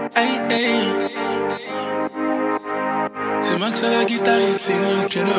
Hey, hey. C'est Max à la guitare et c'est le piano.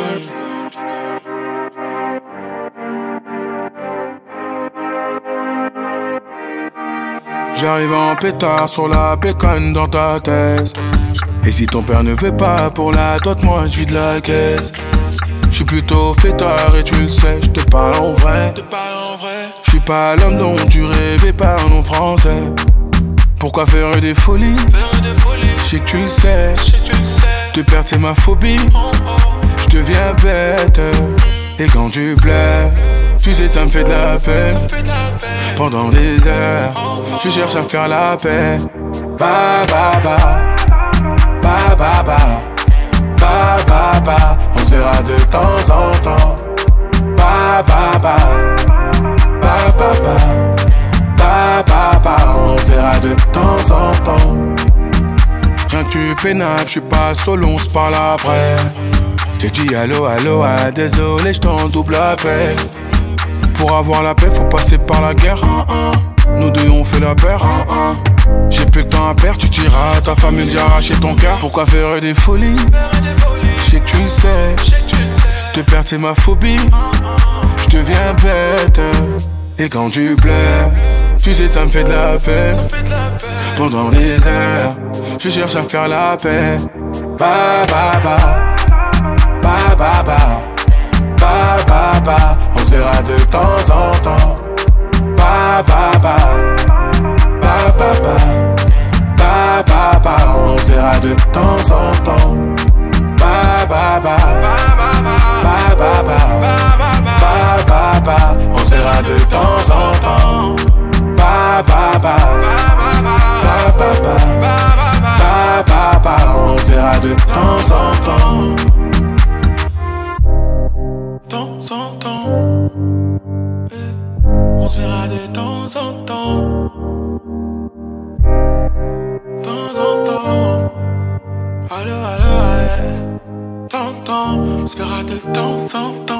J'arrive en pétard sur la bécane dans ta thèse. Et si ton père ne veut pas pour la dot, moi je vide la caisse. J'suis plutôt fêtard et tu le sais, j'te parle en vrai. J'suis pas l'homme dont tu rêvais, parlons français. Pourquoi faire des folies? J'sais que tu le sais. Te perdre c'est ma phobie. J'deviens bête. Et quand tu plais, tu sais ça me fait de la peine. Pendant des heures, tu cherches à faire la paix. Ba ba ba, ba ba ba, ba ba ba. On se verra de temps en temps. Ba ba ba, ba ba ba, ba ba ba. On se verra de temps en temps. Rien que tu pénables, j'suis pas solo, on se parle après. J'ai dit allo, allo, ah, désolé, j't'en double appel. Pour avoir la paix, faut passer par la guerre. Nous deux, on fait la paire. J'ai plus le temps à perdre, tu diras à ta famille d'arracher ton cœur. Pourquoi faire des folies? J'sais que tu le sais. Te perdre, c'est ma phobie. J'deviens bête. Et quand tu plais, tu sais, ça me fait de la peine. Pendant des heures, je cherche à faire la paix. Ba ba ba, ba ba ba, ba ba ba. On se verra de temps en temps. Ba ba ba, ba ba ba, ba ba ba. On se verra de temps en temps. Ba ba ba, ba ba ba, ba ba ba. On se verra de temps en temps. Ba ba ba, ba ba ba, ba ba ba. On se verra de temps en temps. Temps en temps. On se verra de temps en temps. Temps en temps. Allo, allo, ouais. Temps, on se verra de temps en temps.